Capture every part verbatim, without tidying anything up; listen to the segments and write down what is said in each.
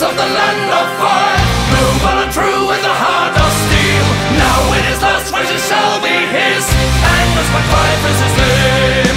of the land of fire, noble and true with a heart of steel. Now in his last riches shall be his, Angus MacFife is his name.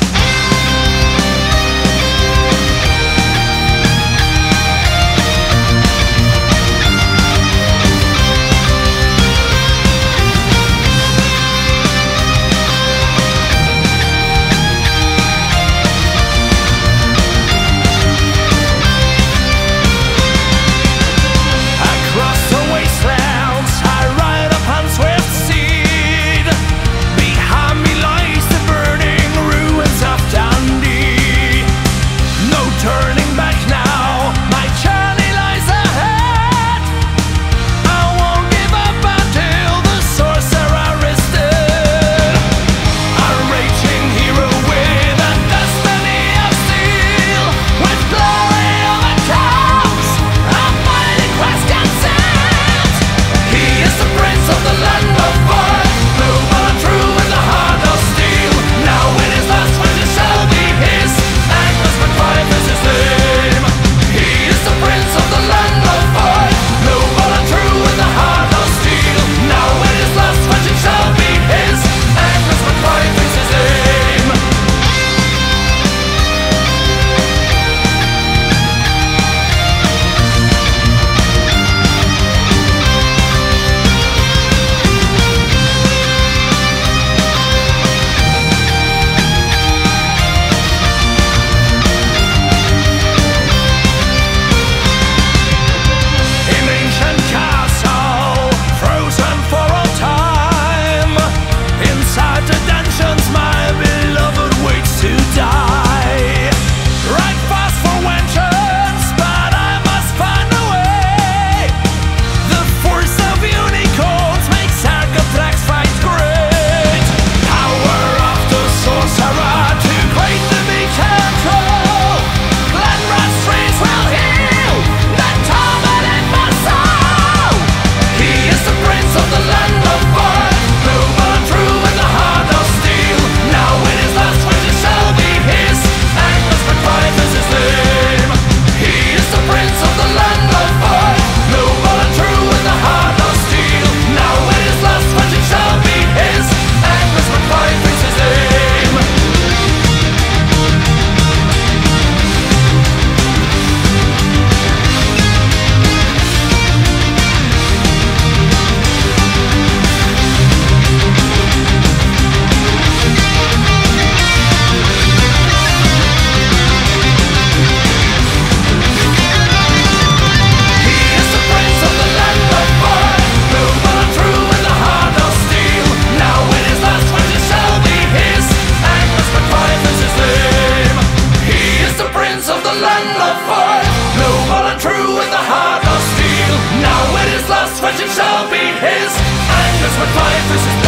Land of fire, noble and true with a heart of steel. Now in his last friendship shall be his, Angus MacFife is his